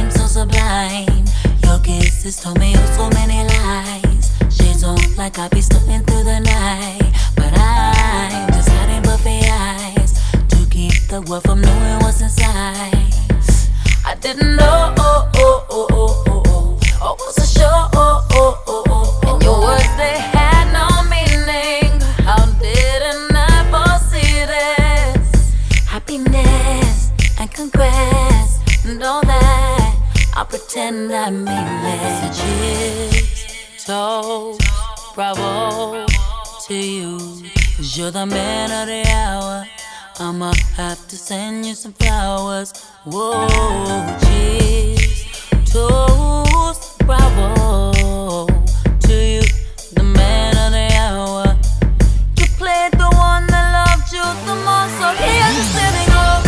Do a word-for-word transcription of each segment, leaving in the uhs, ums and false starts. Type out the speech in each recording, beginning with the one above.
seem so sublime. Your kisses told me oh so many lies. Shades on like I be stunting through the night, but I'm just hiding buffy eyes to keep the world from knowing what's inside. I didn't know, oh, oh, oh, oh, oh, oh, oh, wasn't sure, oh, oh, oh, oh, oh. And your words, they had no meaning. How didn't I foresee this? Happiness and congrats and all that, I pretend I mean it. Cheers, toast, bravo to you, 'cause you're the man of the hour. I'ma have to send you some flowers. Whoa, cheers, toast, bravo to you, the man of the hour. You played the one that loved you the most, so here's the sitting up.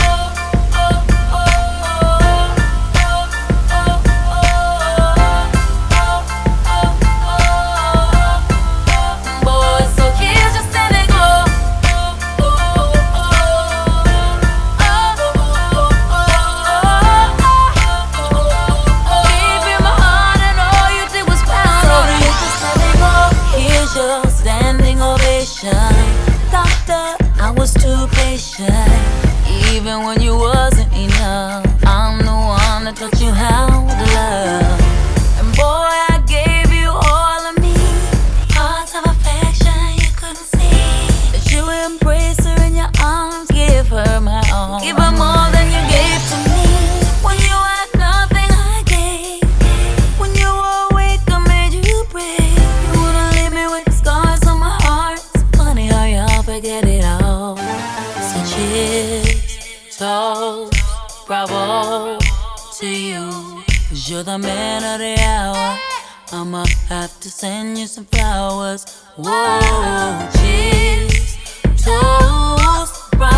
Doctor, I was too patient, even when you wasn't enough. I'm the one that taught you how to love, and boy, I gave you all of me. Hearts of affection you couldn't see. That you embrace her in your arms, give her my all, give her more than you gave to me. When you had nothing, I gave. When you were weak, I made you brave. You wouldn't leave me with scars on my heart. Funny how y'all forget it all. So cheers, toast, bravo to you, 'cause you're the man of the hour. I'ma have to send you some flowers. Whoa, cheers, toast,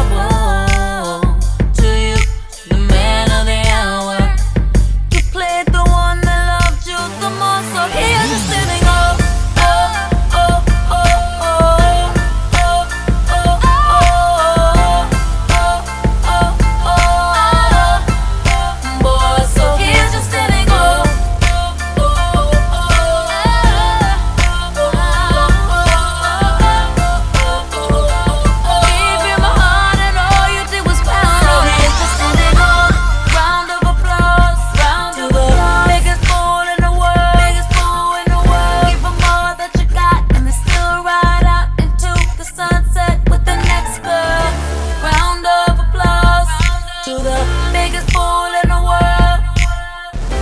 bravo to you, the man of the hour. You played the one that loved you the most, so here's the sitting up.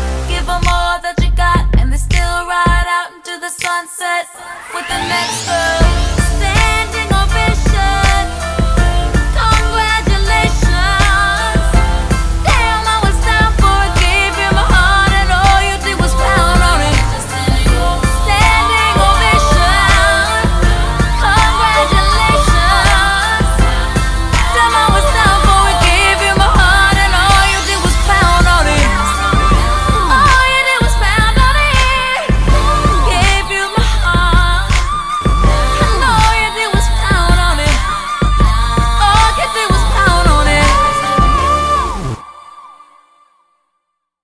With the next girl.